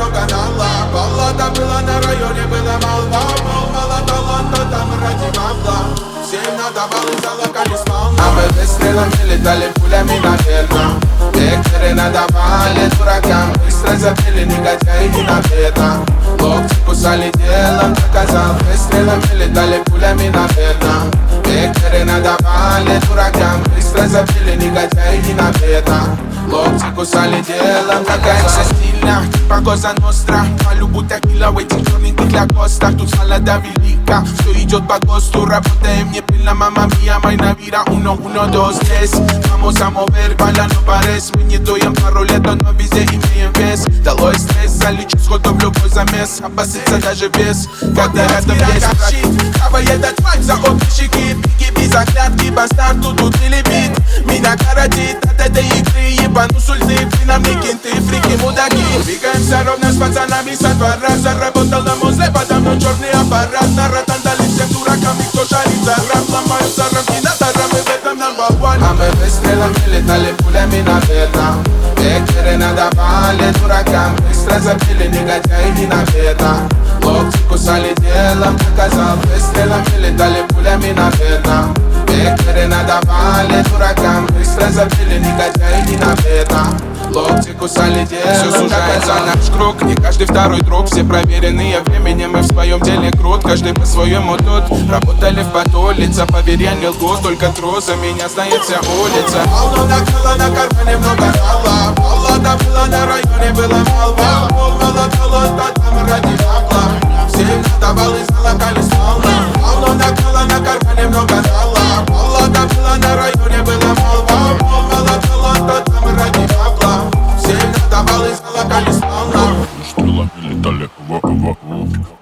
много нала. Баллада была на районе, была молва. Мол, мало таланта, там ради бабла. Всем надавал и залокали спал. А мы выстрелами летали пулями, наверно. Некоторые надавали дуракам. Быстро забили негодяи не навета. Локти кусали делом, доказал. Выстрелами летали пулями, наверно. Некоторые надавали дуракам. Быстро забили негодяи не навета. Локти кусали делом, такая вся стильна, типа Коза Ностра. Малюбу текила в этих черненьких лакостах. Тут салада велика, все идет по ГОСТу. Работаем не пыльно, мама мía, майна вира. 1, 1, 2, 3. Vamos a mover, bala no pares. Мы не дуем пару лет, но везде имеем вес. Долой стресс, залечу сходу в любой замес. Опасится даже вес, когда рядом есть враг. Хавай этот вайб за обе щеки. Пики, заглядки, бастард, тут или бит. Меня коротит от этой игры. Ебану сульты, вы нам не кенты, фрики, мудаки. Двигаемся ровно с пацанами со двора. Заработал на мозле, подо мной черный аппарат. На ротан дали всем дуракам, и кто шарит за рап. Ломаются рамки на тарамы, в этом number one. А мы выстрелами летали пулями, наверно. Некоторые надавали дуракам. Быстро забили негодяи не навета. Локти кусали делом, доказал. Выстрелами летали пулями, наверно. Некоторые надавали дуракам. Быстро забили негодяи не навета. Локти кусали делом. Все сужается наш круг, не каждый второй друг. Все проверенные временем и в своем деле крут. Каждый по-своему тут, работали в поту. Лица поверья не лгут, только трус. Меня знает вся улица. Полно накрыло, на кармане много рала. Баллада была на районе, была молва. Мол, мало таланта, там ради бабла. Всем надавал и залокали сполна. Полно накрыло, на кармане много рала. Баллада была на районе, была молва. Мол, мало таланта, там ради бабла. Всем надавал и залокали сполна. Стрелами летали вокруг.